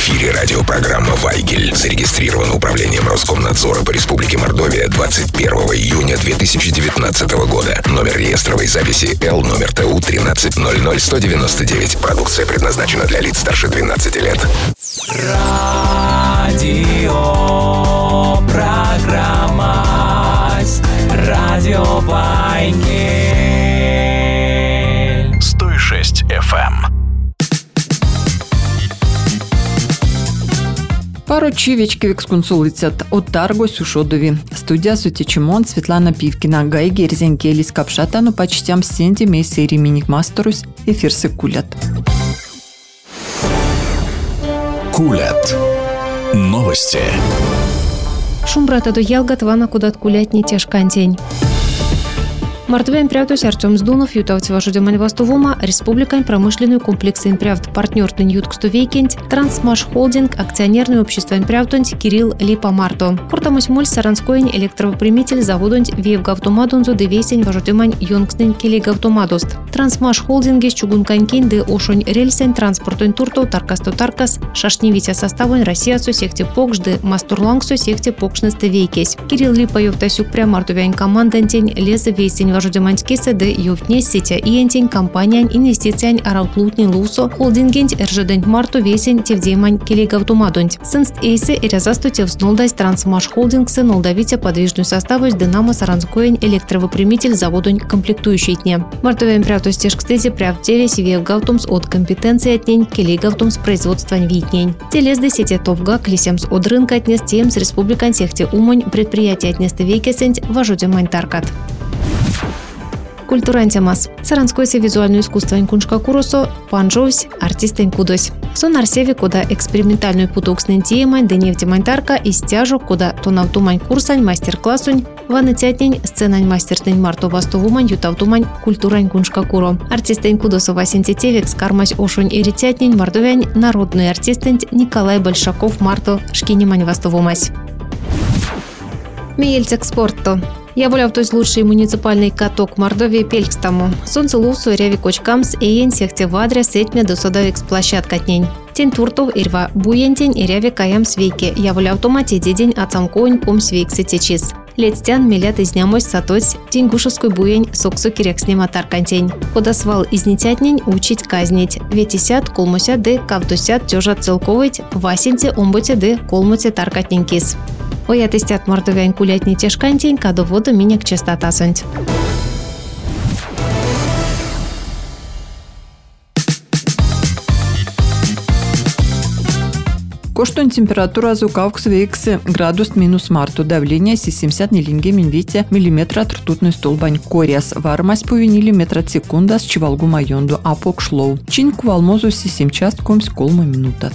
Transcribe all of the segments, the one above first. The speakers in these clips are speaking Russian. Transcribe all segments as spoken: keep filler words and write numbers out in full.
эфире радиопрограмма «Вайгель». Зарегистрирована управлением Роскомнадзора по Республике Мордовия двадцать первого июня две тысячи девятнадцатого года. Номер реестровой записи Л номер Т У тринадцать ноль ноль сто девяносто девять. Продукция предназначена для лиц старше двенадцати лет. Радио программа Радио Вайгель сто шесть эф эм. Парочивечки вексконсулицят от Тарго Сушодови. Студия Сутичимон, Светлана Пивкина, Гай Герзенкелис Капшатану почтям Сенди Мейси Риминик Масторус, эфирсы Кулят. Кулят. Новости. Шумбрата до Ялгатвана кудат кулять не тяжкантень. Мартвен прявтус Артем Сдунов, ютавцы важудемань Вастовума, республикань промышленную комплексы прявт партнёртын юткстувейкент, Трансмаш Холдинг, акционерное общество прявтунь Кирилл Липа Марто. Портамусь муль саранскоень электропримитель заводунь веевгавтомадунзу девесень важудемань юнгстын келегавтомадост. Трансмаш Холдинге чугунканькин де ошонь рельсень транспортунь турто таркасто таркас, шашневитя составунь Россиясу секте покш де мастурлангсу секте покшнесты вейкесь. Кирилл Липа ёвтасюк прям мартувянь командантень лезе весень Жудеманскисе де юфтне сетя иентень компаниян инвестициян араутлутни лусо холдингент рждент марту весень тевдеймань келегавтомадунь. Сынст эйсе эрязасту тевснолдась Трансмаш Холдингсе нолдавитя подвижную составу с Динамо Саранскоень электровыпрямитель заводунь комплектующий дне. Мартовен прявту стежкстезе прявтеве сивеевгавтумс от компетенции отнень келегавтумс производствань витнень. Телезде сети товга клисемс от рынка отнес тем с республикан сехте умонь предприятия отнесты векесенть важудемань таркат. Культурантямас. Саранскойсе визуальное искусство инкуншка курусо, панжовсь, артистень кудось. Сон арсеви, куда экспериментальную путокснен тиемань, да нефтемань тарка и стяжу, куда тонавтумань курсань, мастер-классунь, ванытятнень, сценань мастертень марто вастовумань, ютавтумань, культурань куншка куро. Артистень кудосо васентетевек, скармась ошунь и ритятнень, мордовянь, народный артистень Николай Большаков марто шкинемань вастовумась. Миельцек спортто. Я воляв тось лучший муниципальный каток Мордовии Пелькстаму. Солнце лусу ряви кочкамс эйен сехте вадря сетьме до содовикс площадка тнень. Тень туртов ирва буентень и ряви каям свейке. Я воляв томати дедень ацамкоень ком свейксы течис. Летстян милят из нямось сатось тень гушевской буень соксу кирек снема таркантень. Подосвал изнетятнень учить казнить. Ветисят колмуся де кавдусят тёжа целковыть васенте омбуте де колмуте таркатненькис. Оя тестят мордовянь кулятни тяжкантень, кадо воду минек частота сонть. Коштун температура зукавкс векс градус минус марту, давление семьдесят нилинге минвите миллиметра ртутный столбань кориас, вармась повинили метра секунда с чевалгу майонду, а покшлоу. Чин кувалмозу сисим частком сколма минутат.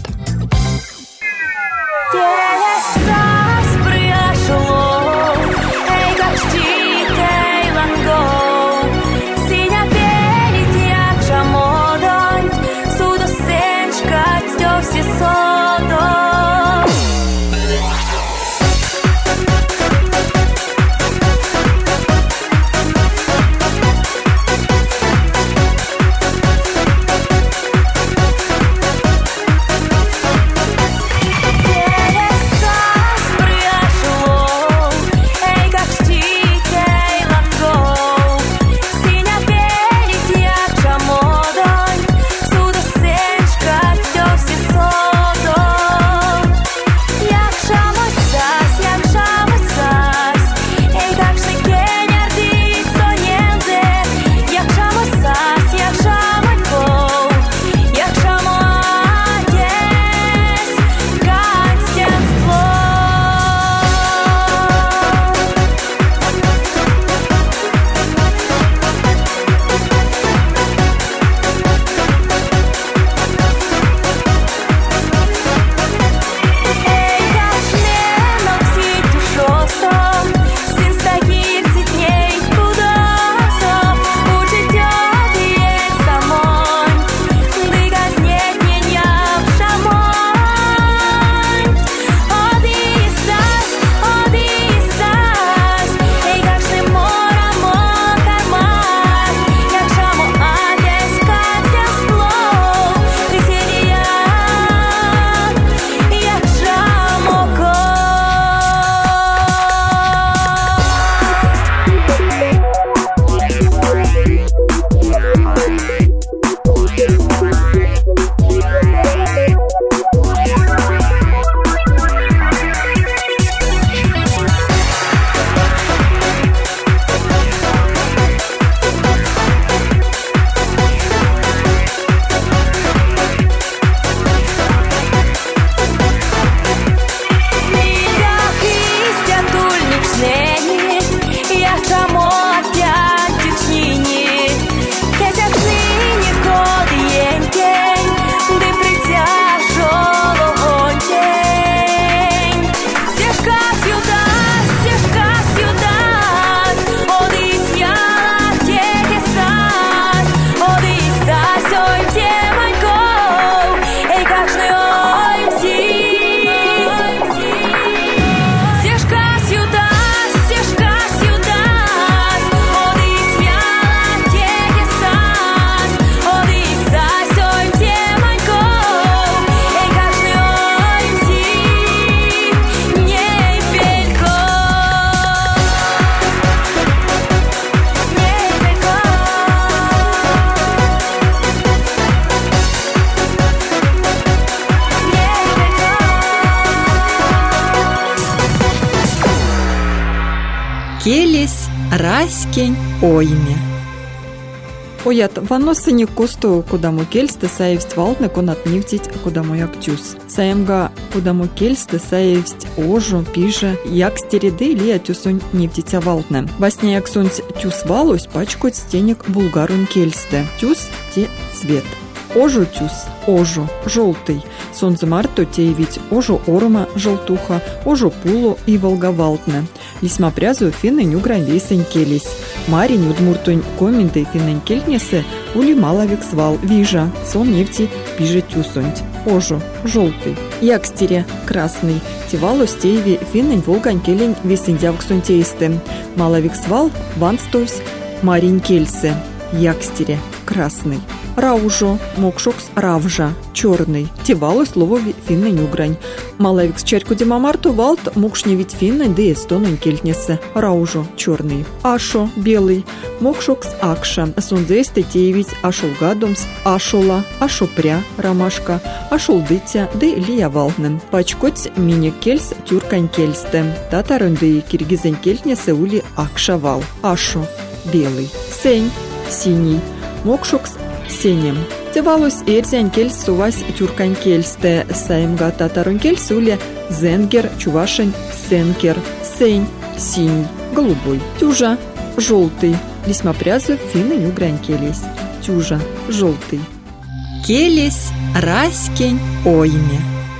Келес раськень ойме. Оят ваносыне косту кудамо кельсты саевсть валтны конат нефтить кудамо яктюс. Саемга кудамо кельсты саевсть ожу, пиже, як стереды или ятюсунь нефтитя валтны. Васне яксунь тюс валусь пачкать стенек булгарун кельсты. Тюс те цвет. Ожу тюс, ожу, желтый. Солнце марто те ведь ожу орма желтуха, ожу пулу и волговалтны. Лисма прязу финны нюгрань лесень келись. Марень удмуртунь коменты финнень кельнесе ули маловик свал вижа, сон нефти пиже тюсунь. Ожу, желтый. Якстере, красный. Тивалу стееви финнень волгань келень весендявк сунтеисты. Маловик свал ванстовсь марень кельсе. Якстере, красный. Раужо, мокшокс равжа, черный. Тивалу слово финны нюгрань. Малавик с чарьку демамарту валт мокшне ведь финны да эстонун кельтнесе. Раужо, черный. Ашо, белый. Мокшокс акша. Сунзесте теевить ашол гадумс, ашола, ашопря, ромашка, ашол дытя, да лия валнен. Пачкоть мини кельс тюркань кельсте. Татарын да киргизен кельтнесе ули акша вал. Ашо, белый. Сень, синий. Мокшокс сенем. Тевалус эрзян кельс сувась тюркань кельсте. Саимга татарун кельс уле зенгер, чувашень, сенкер. Сень, синий, голубой. Тюжа, желтый. Лисма прязу финны нюгрань келес. Тюжа, желтый. Келес раськень ойме.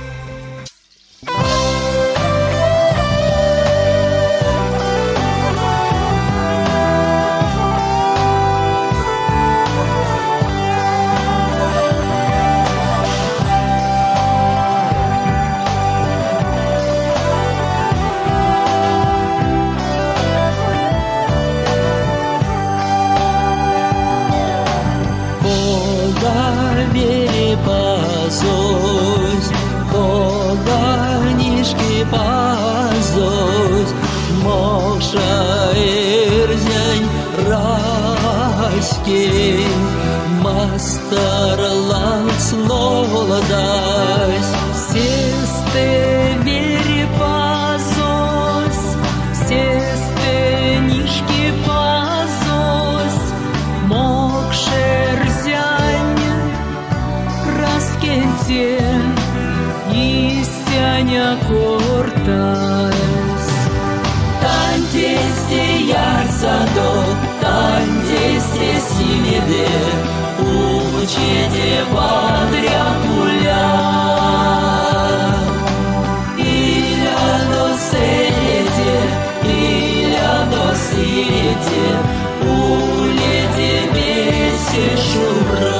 Мастарлан слолодась, сесте вери пазос, сесте нишки пазос, мокшерзянь, краскентен, истяня кортась. Тантесте ярсадо, тантесте симеде, учите вадря пуля. Иля до селете, иля до сирете, улете бесе шура.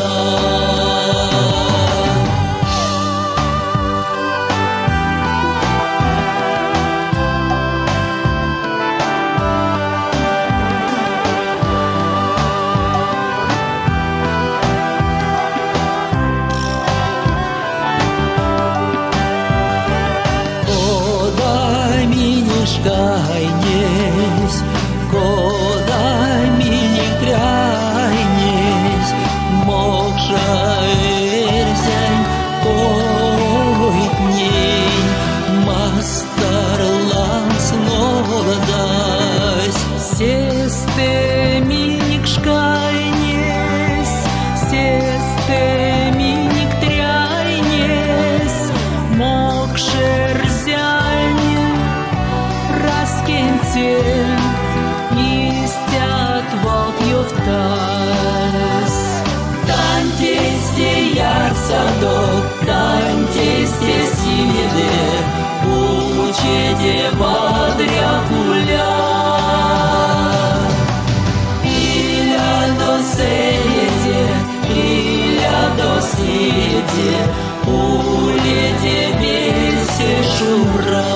Кайнесь, кода мини крайнесь, мокша эрзянь койтней, мастарлан снолодась, сесте миник шкайнесь, сесте миник тряйнесь, мокшерзянь раскентен, истят волк юфтас. Тантесте ярсадок, тантесте симеде, учеде вадря пуля. Иля до селете, иля до сирете, улете бесе шура.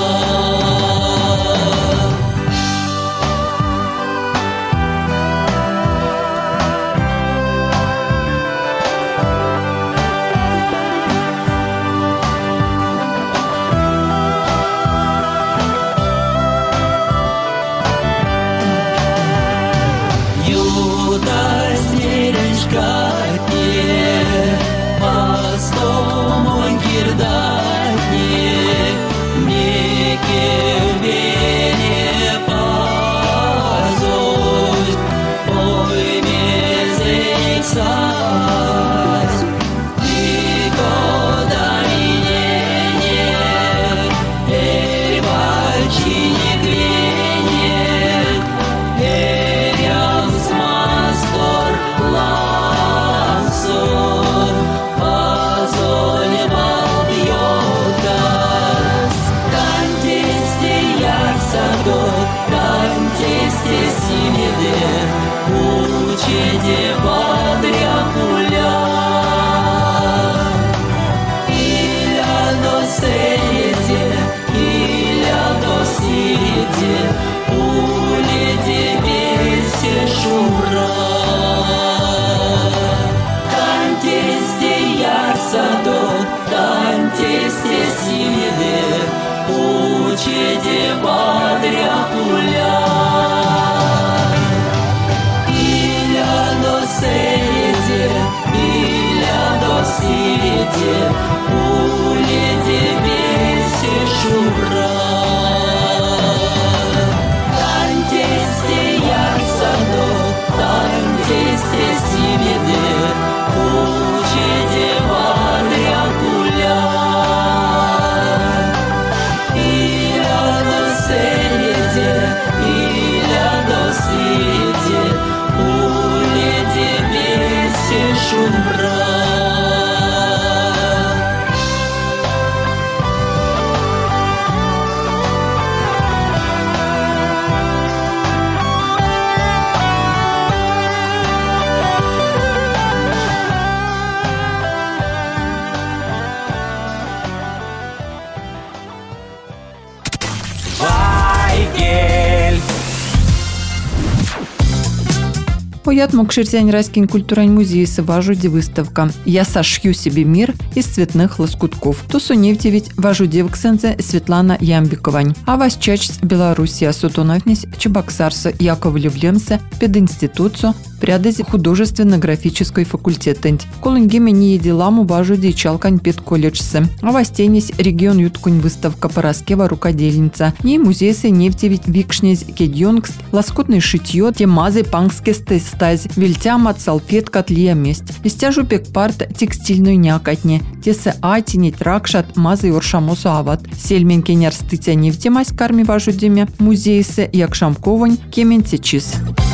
Поят Мокширзянь Райский культурный музей Важуди выставка «Я сошью себе мир из цветных лоскутков». Тусу нефтевить Важуди Вксензе Светлана Ямбиковань. А Васчач Белоруссия Сутуновнись Чебоксарса Яковлевлемсе пединституцию прядezi художественно-графической факультетент. Колынгеме не еделаму Важуди Чалкань педколледжсе. А Вастенись регион Юткунь выставка Пороскева рукодельница. Не музейсы нефтевить Викшнез Кедьонгст лоскутное шитье темазы пангске стаз вельтямат салфетка тлия месть. Истяжу пекпарт текстильную някатне. Тесе атини тракшат мазы уршамосу ават. Сельмен кенер стытя нефтемась карми Важудиме музейсы якшамковань кемен течис.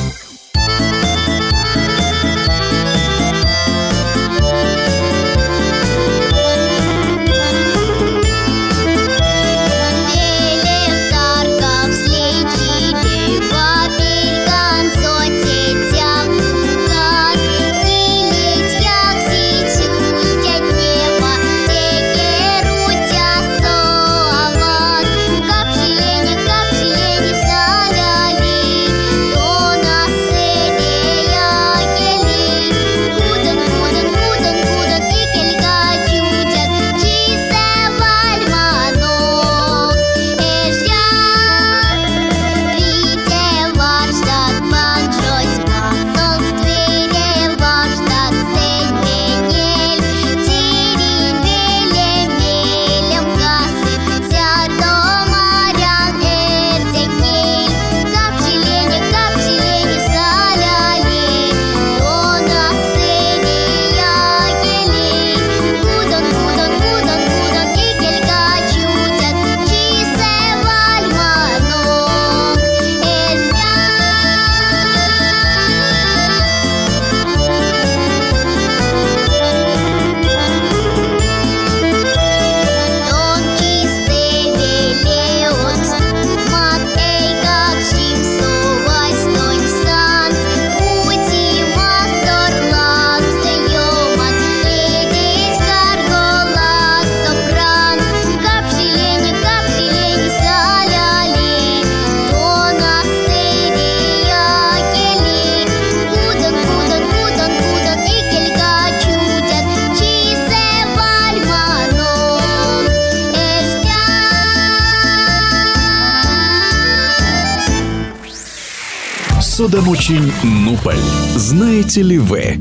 Судомучень Нуполь. Знаете ли вы?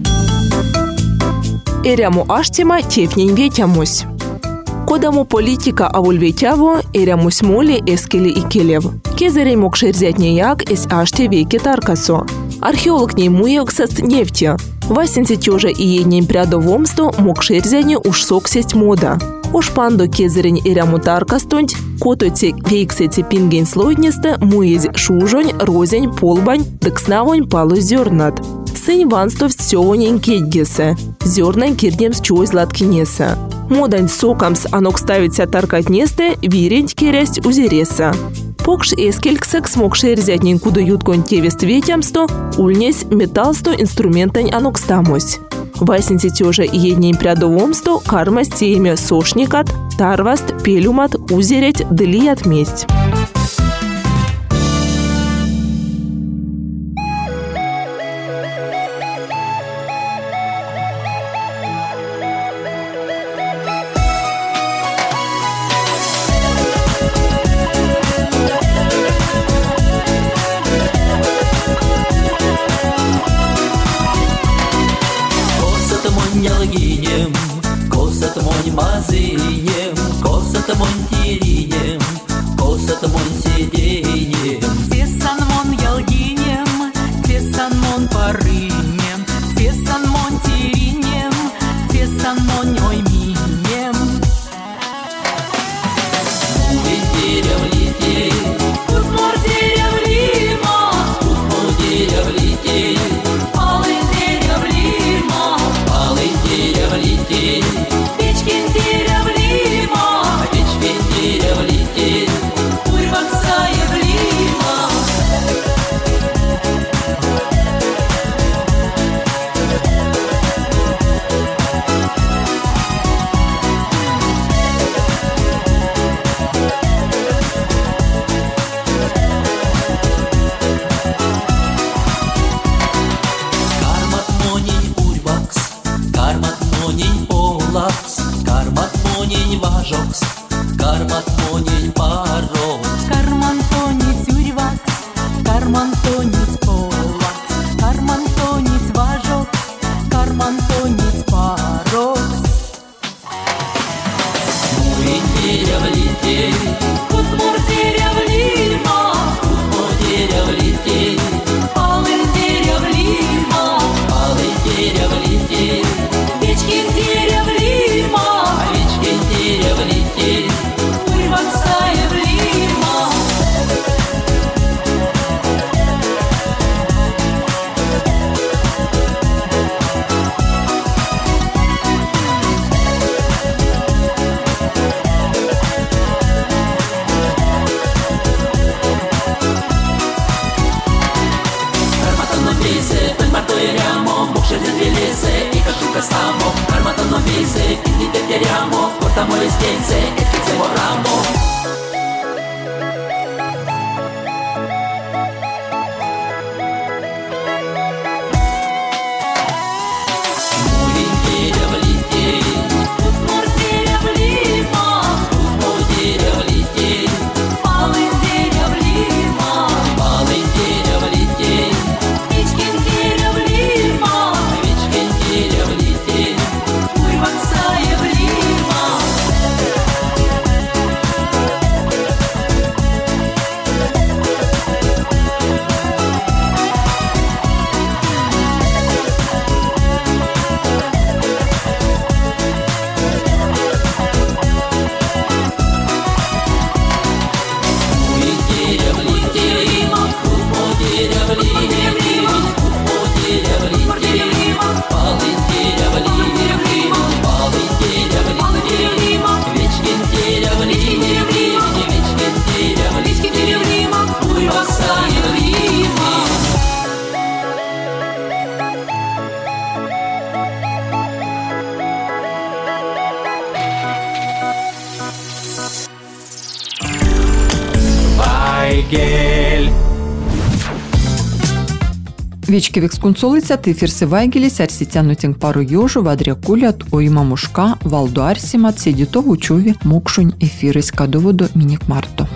Эряму аштима тефнень ветямусь. Кодаму политика авульветяво эрямусь моли эскели и келев. Кезерей мокшерзятне як эс аште веки таркасо. Археолог ней муексаст нефти. Васенце тёжа и еднень прядовомсто мокшерзяне уж соксесть мода. Уж пандо кезерень эряму таркастонть, котоце вейксеце пингень слойднесте муезь шужонь, розень, полбань, декснавонь палу зернат. Сынь ванстовсть сёвонень кедгесе. Зернань кирдемс чой златкинеса. Модань сокамс анок ставится таркать несте, вирень керясть узереса. Покш эскельксек смог шерзятнин куда юткон тевест ветямсто, ульнесь металлсто инструментань анокстамось. Вайсенси тёжа еднень прядовомсто кармас теме сошникат, тарваст, пелюмат, узереть, дылият месть. Ялгинем, косат монь мазынем, косат монь теринем, косат монь сиденем. Тесан мон ялгинем, тесан мон парынем, тесан мон теринем, тесан мон ойминем. Улетели влетели, Утмур дерев лима, утмур дерев летели, Алын дерев лима, дерев летели, Печкин дерев лима, печкин дерев летели, Урваксаев лима. Кармат монень урвакс, кармат монень полакс, кармат монень важокс, кармат монень парокс. Карман тонец урвакс, карман тонец полакс, карман тонец важок, карман тонец парокс. Мурень дерев летели, Утмур дерев лима, утмур дерев летели, Алын дерев лима, алый дерев летели, Печкин дерев лима, печкин дерев летели, Урваксаев лима. Карматано бейсе, пен мартое рямо, мокшерден велесе, и кашука само. Карматано бейсе, пинди тетерямо, портамо листенце, эткице рамо. Мурень дерев летели, Утмур дерев лима, утмур дерев летели, Алын дерев лима, алый дерев летели, Печкин дерев лима, печкин дерев летели, Урваксаев лима. мурень дерев летели, утмур дерев летели, утмур дерев летели, алый дерев летели, алый дерев летели, печкин дерев летели, печкин дерев летели, Урваксаев лима. Вайгель. Вечкевекс кунцолыца тыферсы вайгелис арситянутинг пару ёжу вадря кулят ойма мушка валду арсимат седито в учове мокшунь эфир из кадоводу миник марто.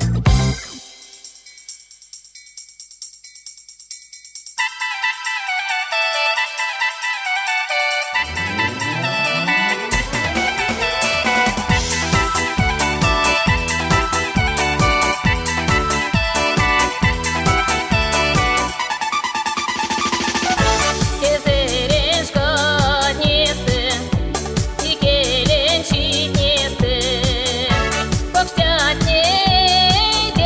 Покштятне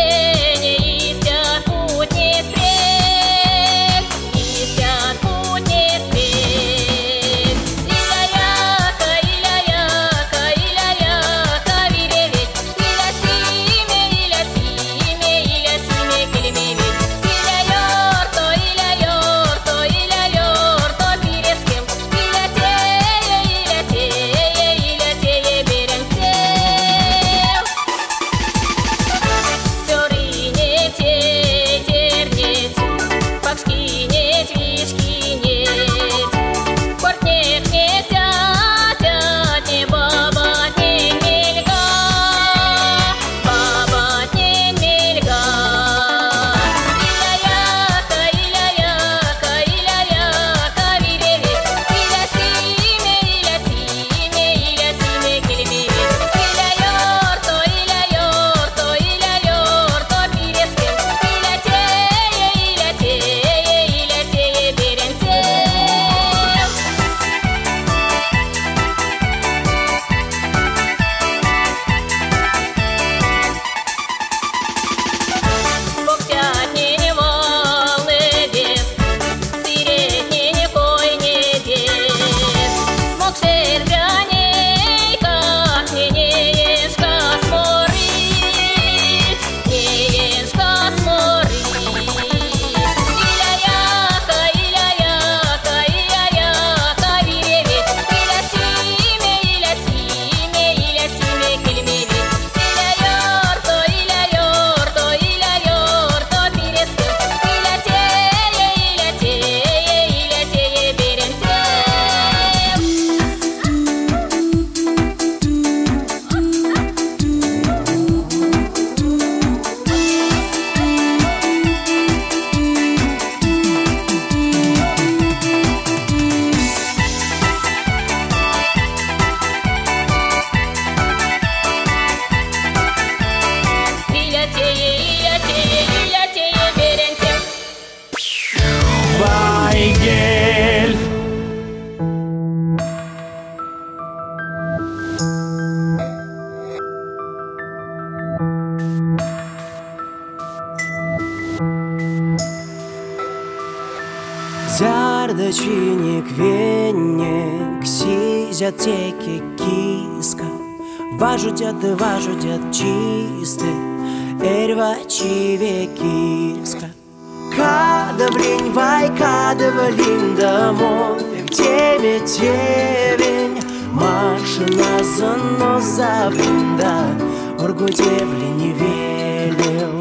Зардачиник веник, сизятеки киска. Важудят и важудят чисты, эрвачи векиска. Кадавлинь, вай, кадавлинь домой, где метевень, машина зону завинда, оргудевли не велел.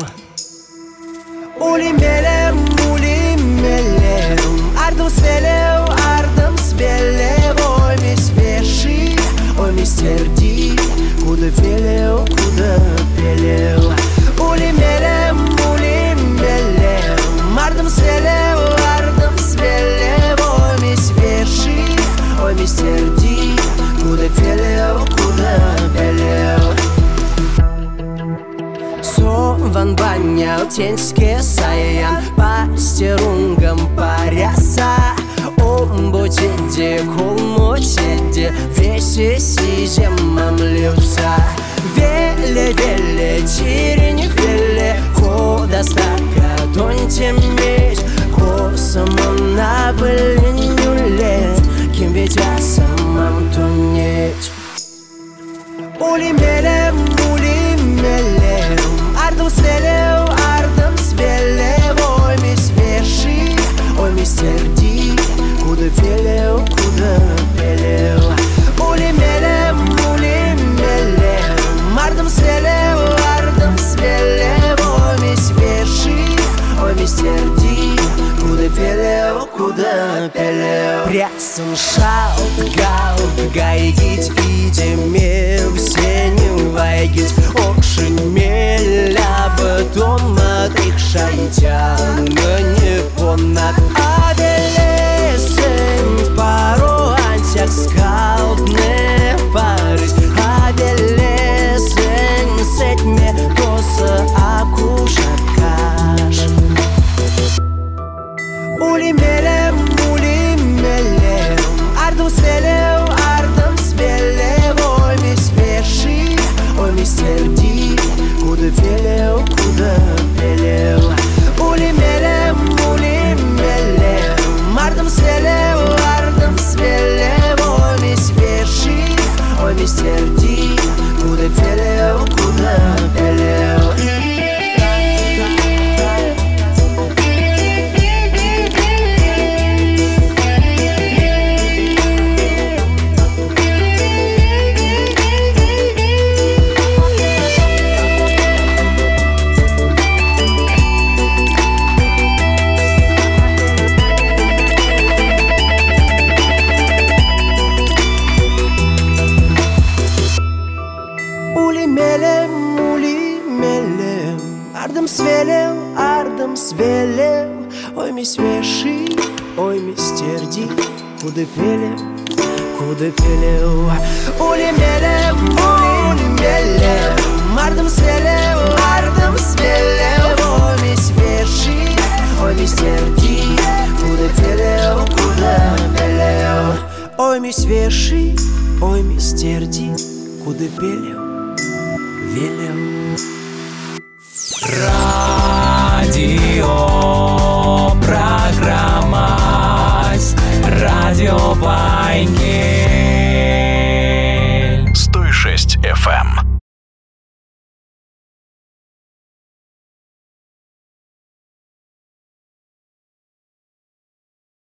Улимелем, улимелем, ардом свелев, ардом свелев, ой, мисс веши, ой, мистер Ди, куда велел, куда пелел. Улимелем, улимелем, ардом свелев, ардом свелев, ой, мисс веши, ой, мистер Ди, куда велел, куда пелел. Ван банял теньске саян, пастерунгам паряса. Омбутиде, кулмотиде, весе сизем мамлюса. Веле, веле, тирень, веле, хода стака, тоньте медь, косамон на вылинюле, кем ведь я самам тонеть. Улимелем, улимелем, ардом свелев, ардом свелев, ой, мисс веши, ой, мистер Ди, куда велел, куда пелел. Улимелем, улимелем, ардом свелев, ардом свелев, ой, мисс веши, ой, мистер Ди, куда велел, куда пелел. Прясом шалт, галт, гайгить, идеме, все не вайгить, окшень меля, потом от их шайтян, не понад. Аделесен, пару антяк скалт, не парить. Аделесен, сетьме, коса, акушакаш. Улимелем, улимелем, ардом свелев, ардом свелев, ой, мисс веши, ой, мистер Ди, куда велел, куда пелел. Улимелем, улимелем, ардом свелев, ардом свелев, ой, мисс веши, ой, мистер Ди, куда велел, куда пелел. Ардом свелел, ардом свелел, ой, мисс веши, ой, мистер Ди, куда пелел, куда пелел. Улимелем, улимелем, ардом свелел, ардом свелел, ой, мисс веши, ой, мистер Ди, куда пелел, куда пелел. Ой, мисс веши, ой, мистер Ди, куда пелел, велел. Радио